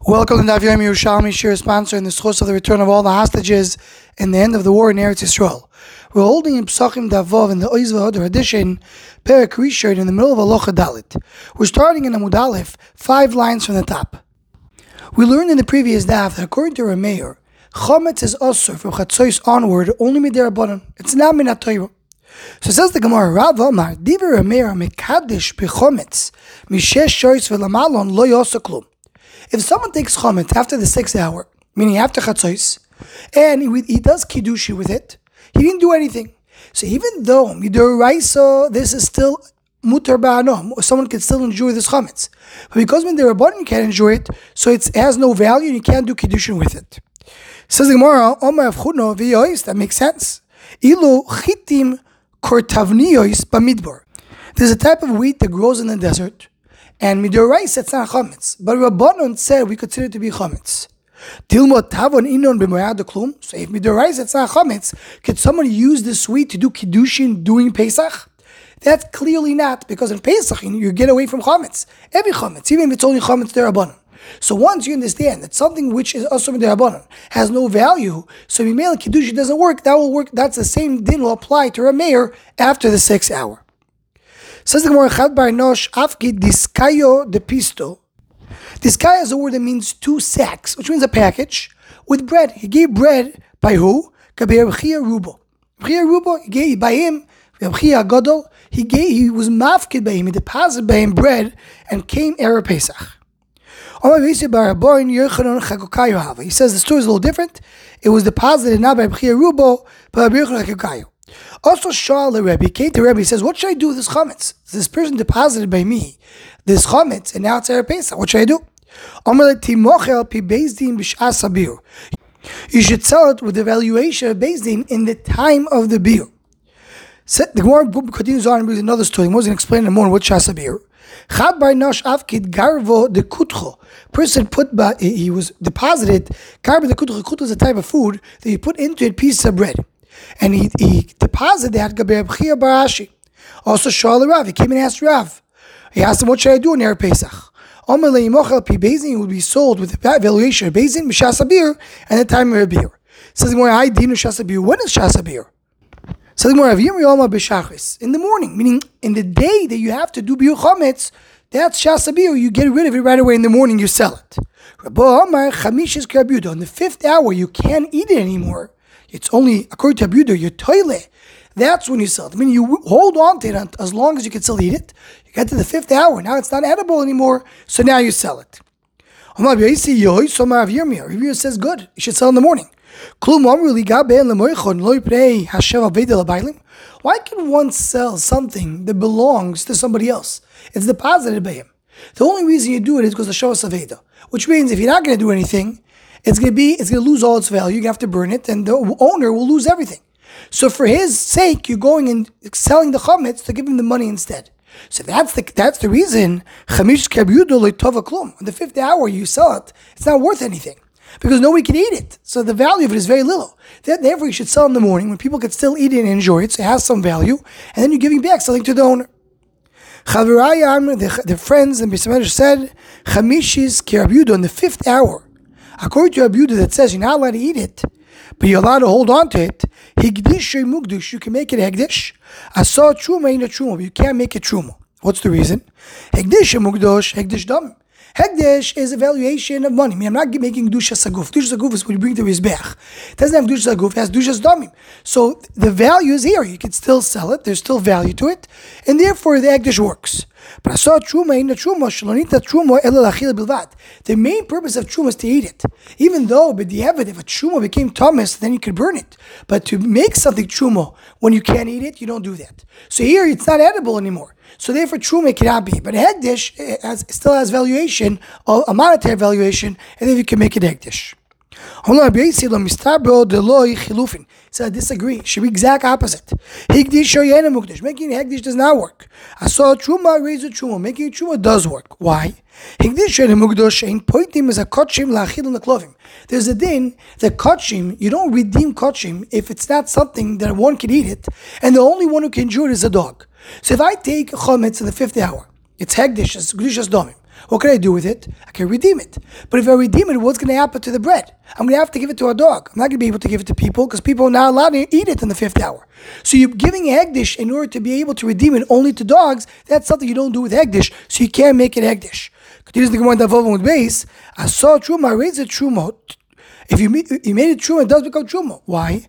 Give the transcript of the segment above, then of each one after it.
Welcome to Daf Yomi Yerushalmi, Shir sponsor in the schos of the return of all the hostages and the end of the war in Eretz Yisrael. We're holding in Psachim Davov in the Oiz V'Hodar edition, Perek Rishon in the middle of Alocha Dalit. We're starting in Amud Aleph, 5 lines from the top. We learned in the previous daf that according to Rameir, Chometz is osur from Chatzois onward only midirabanan. It's not minat Torah. So says the Gemara, Rav Omar, Divrei Rameir mekadesh b'chometz mishesh shoyis v'lamalon lo yosa klum. If someone takes chometz after the 6th hour, meaning after Chatzois, and he does kiddushi with it, he didn't do anything. So even though midoraisa, this is still mutar ba'ano, someone can still enjoy this chometz. But because midirabanan you can't enjoy it, so it has no value and you can't do kiddushin with it. Says the Gemara, Omar of Chutno v'yois, that makes sense. Ilu chitim kortavniyois b'midbar. There's a type of wheat that grows in the desert, and midoraisa it's not chometz, but Rabbanon said we consider it to be chometz. Dilmo tavon inon b'moyad klum. So if midoraisa it's not chometz, could someone use this wheat to do kiddushin during Pesach? That's clearly not, because in Pesach you get away from chometz. Every chometz, even if it's only chometz derabanan. So once you understand that something which is also derabanan has no value, so Mimela Kiddushin doesn't work, that will work. That's the same din will apply to Rameir after the 6th hour. Says the Gemara, Chad Bar Nosh Afki Diskayo de Pisto. Diskayo is a word that means 2 sacks, which means a package with bread. He gave bread by who? Kabir B'chia Rubo. B'chia Rubo, he gave by him. B'chia Gadol, he was mafkid by him. He deposited by him bread and came Erev Pesach. He says the story is a little different. It was deposited not by B'chia Rubo, but by Yochanan HaKakokayu. Also, Shal the Rebbe came to Rebbe. He says, "What should I do with this chametz? This person deposited by me this chametz, and now it's Erev Pesach. What should I do?" You should sell it with the valuation of Beis Din in the time of the bir. The Gemara continues on and brings another story. He wasn't explaining in the morning what Shas bir. Chad bar Nosh Afkid Garvo de Kutcho. Person he was deposited. Garvo de Kutcho. Kutcho is a type of food that you put into it pieces of bread, and he deposited that Gaber B'chia Barashi. Also Shal Rav. He came and asked Rav. He asked him, "What should I do in Erev Pesach?" Omer leimochel pi Beis Din, would be sold with the valuation of Beis Din b'Shas bir and the time of bir. Says the Gemara, "I dinu Shas bir." When is Shas bir? So the Gemara, in the morning, meaning in the day that you have to do bir chometz, that's Shas bir. You get rid of it right away in the morning. You sell it. On the 5th hour, you can't eat it anymore. It's only according to Abudo, your toilet. That's when you sell it. I mean, you hold on to it as long as you can still eat it. You get to the 5th hour, now it's not edible anymore, so now you sell it. Rabbi says, good, you should sell in the morning. Why can one sell something that belongs to somebody else? It's deposited by him. The only reason you do it is because of Shavas Aveda, which means if you're not going to do anything, it's going to lose all its value. You have to burn it, and the owner will lose everything. So for his sake, you're going and selling the chametz to give him the money instead. So that's the reason. On the 5th hour, you sell it. It's not worth anything because nobody can eat it. So the value of it is very little. Therefore, you should sell in the morning when people can still eat it and enjoy it. So it has some value, and then you're giving back selling to the owner. The friends and Bismash said, "Chamishis ki Abudo on the 5th hour." According to Abudo, that says you're not allowed to eat it, but you're allowed to hold on to it. Higdish mugdush, you can make it hegdish. I saw truma in a truma, but you can't make it truma. What's the reason? Hegdish mugdosh, hegdish dam. Hegdish is a valuation of money. I mean, I'm not making Dusha Saguf. Dusha Saguf is what you bring to Mizbech. It doesn't have Dusha Saguf, it has Dusha Damim. So the value is here. You can still sell it. There's still value to it. And therefore, the Hegdish works. But I saw Truma in the Truma, Shalonita Truma, Ela Lachila Bilvad. The main purpose of Truma is to eat it. Even though, but the evidence, if a Truma became Thomas, then you could burn it. But to make something Truma, when you can't eat it, you don't do that. So here, it's not edible anymore. So therefore, Truma cannot be. But Hegdish still has valuation, a monetary valuation, and then you can make it Hegdish. So I disagree. Should be exact opposite. Higdish or Yana Mukdish. Making Hegdish does not work. I saw Truma raise a Truma. Making Truma does work. Why? Higdish or Mukdish ain't pointing as a kotchim lachil in the clothing. There's a din that kotchim, you don't redeem kotchim if it's not something that one can eat it, and the only one who can enjoy it is a dog. So if I take chometz in the 5th hour, it's hegdish, it's gdushas domim. What can I do with it? I can redeem it. But if I redeem it, what's going to happen to the bread? I'm going to have to give it to a dog. I'm not going to be able to give it to people because people are not allowed to eat it in the 5th hour. So you're giving a hegdish in order to be able to redeem it only to dogs. That's something you don't do with hegdish, so you can't make it hegdish. Continues the Gemara in Davav with base. I saw truma, raise a truma. If you made it truma, it does become truma. Why?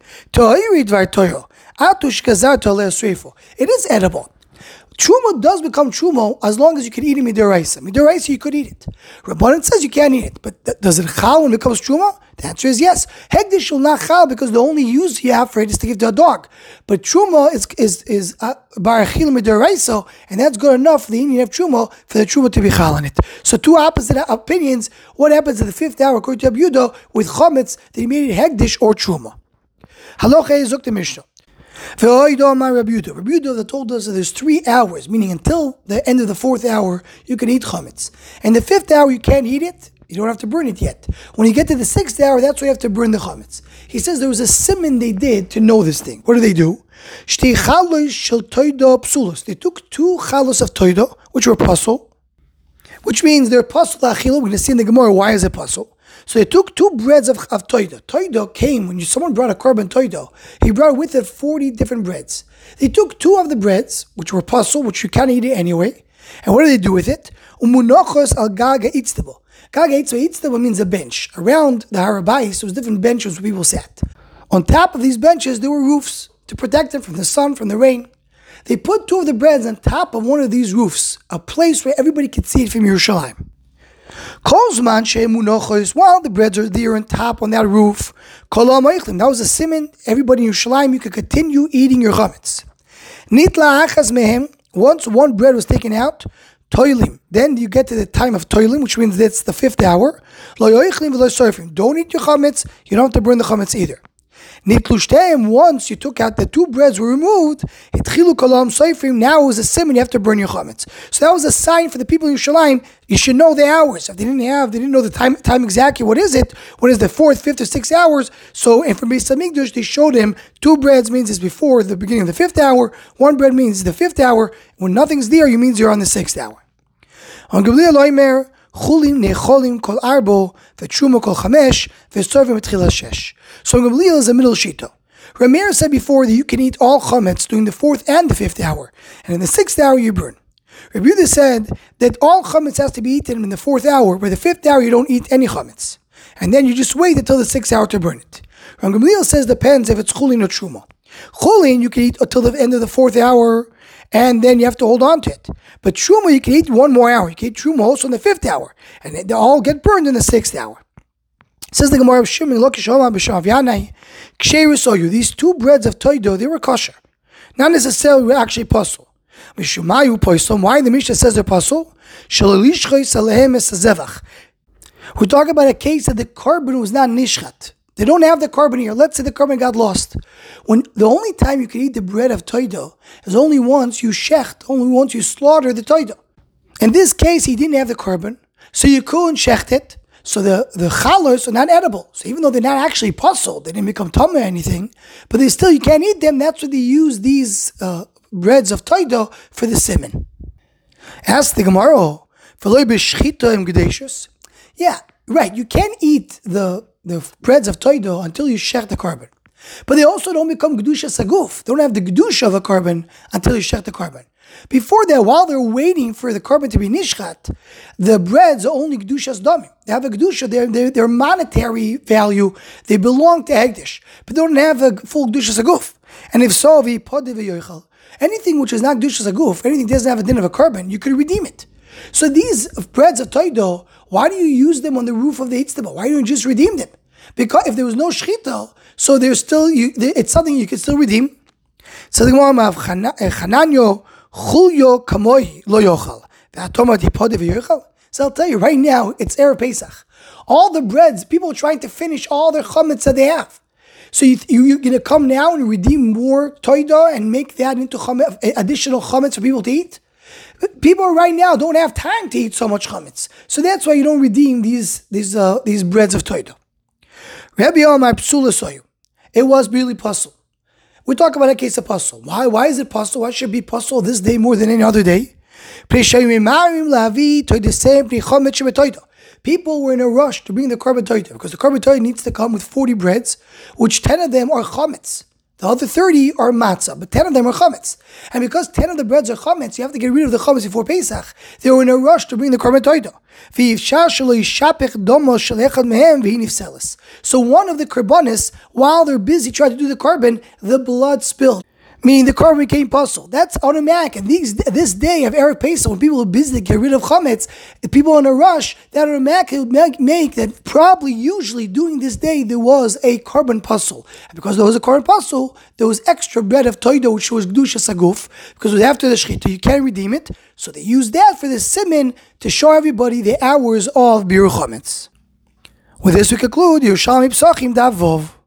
It is edible. Truma does become truma as long as you can eat it midiraisa. Midiraisa, you could eat it. Rabbanan says you can't eat it, but does it chal when it becomes truma? The answer is yes. Hegdish will not chal because the only use you have for it is to give to a dog. But truma is barachil midiraisa, and that's good enough for the Indian of truma for the truma to be chal on it. So two opposite opinions. What happens in the 5th hour according to Abudo with chametz that he made it hegdish or truma? Halacha is the Mishnah. Rebudo that told us that there's 3 hours, meaning until the end of the 4th hour, you can eat chametz. And the 5th hour, you can't eat it. You don't have to burn it yet. When you get to the 6th hour, that's when you have to burn the chametz. He says there was a simon they did to know this thing. What do? They took 2 chalos of toido, which were puzzle, which means they're puzzle achila. We're going to see in the Gemara why is it puzzle. So they took 2 breads of toido. Toido came when someone brought a korban toido. He brought with it 40 different breads. They took 2 of the breads, which were puzzle, which you can't eat it anyway. And what do they do with it? Umunochos al gaga itztabo. Gaga itztabo means a bench. Around the Harabais, there was different benches where people sat. On top of these benches, there were roofs to protect them from the sun, from the rain. They put 2 of the breads on top of one of these roofs, a place where everybody could see it from Yerushalayim. While the breads are there on top on that roof, that was a simon. Everybody in Yerushalayim, you could continue eating your chametz. Once one bread was taken out, toilim. Then you get to the time of toilim, which means that's the 5th hour. Don't eat your chametz. You don't have to burn the chametz either. Once you took out the 2 breads were removed, now it was a simon, you have to burn your chametz. So that was a sign for the people in Yerushalayim. You should know the hours. If they didn't know the time exactly. What is it? What is the 4th, 5th, or 6th hours? So, and from Beis Hamikdash, they showed him 2 breads means it's before the beginning of the 5th hour. 1 bread means the 5th hour. When nothing's there, it means you're on the 6th hour. On Gamliel Oimer, Chulim necholim kol arbo v'truma kol chamesh v'sorvim etchila shesh. So Gamliel is a middle shito. Rameir said before that you can eat all chametz during the 4th and the 5th hour, and in the 6th hour you burn. Rabbi Yehuda said that all chametz has to be eaten in the 4th hour, but the 5th hour you don't eat any chametz, and then you just wait until the 6th hour to burn it. Rabbi Gamliel says depends if it's chulin or truma. Chulin you can eat until the end of the 4th hour, and then you have to hold on to it. But truma, you can eat 1 more hour. You can eat truma also in the 5th hour. And they all get burned in the 6th hour. It says the Gemara of Shimon, these 2 breads of toido, they were kosher. Not necessarily were actually puzzle. Why the Mishnah says they're puzzle? We're talking about a case that the korban was not nishchat. They don't have the korban here. Let's say the korban got lost. When the only time you can eat the bread of toido is only once you shecht, only once you slaughter the toido. In this case, he didn't have the korban, so you couldn't shecht it. So the chalos are not edible. So even though they're not actually puzzled, they didn't become tameh or anything, but you can't eat them. That's why they use these breads of toido for the simon. Ask the Gemara, yeah, right. You can't eat the breads of toido until you shech the korban. But they also don't become gedusha saguf. They don't have the gedusha of a korban until you shech the korban. Before that, while they're waiting for the korban to be nishchat, the breads are only gedushas damim. They have a gedusha, they're monetary value, they belong to hegdish, but they don't have a full gedusha saguf. And if so, anything which is not gedusha saguf, anything that doesn't have a din of a korban, you could redeem it. So these breads of toido, why do you use them on the roof of the itztaba? Why don't you just redeem them? Because if there was no shchita, so there's still it's something you can still redeem. So the Gemara of Chananyo chulyo kamoi lo yochal. So I'll tell you right now, it's Erev Pesach. All the breads, people are trying to finish all their chametz that they have. So you're going to come now and redeem more toida and make that into additional chametz for people to eat? People right now don't have time to eat so much chametz. So that's why you don't redeem these breads of toida. Rabbi Yomar Psula Soyu. It was really puzzle. We talk about a case of puzzle. Why is it puzzle? Why should it be puzzle this day more than any other day? People were in a rush to bring the korban toida because the korban toida needs to come with 40 breads, which 10 of them are chametz. The other 30 are matzah, but 10 of them are chametz. And because 10 of the breads are chametz, you have to get rid of the chametz before Pesach. They were in a rush to bring the korban toida. So one of the korbanos, while they're busy trying to do the korban, the blood spilled. Meaning the korban became puzzle. That's automatic. And this day of Erev Pesach, when people are busy to get rid of chametz, people are in a rush, that automatically make that probably usually during this day there was a korban puzzle. And because there was a korban puzzle, there was extra bread of toida, which was Kedusha Saguf, because it was after the shechita, you can't redeem it. So they used that for the siman to show everybody the hours of Biur Chametz. With this we conclude Yerushalmi Pesachim Daf Vov.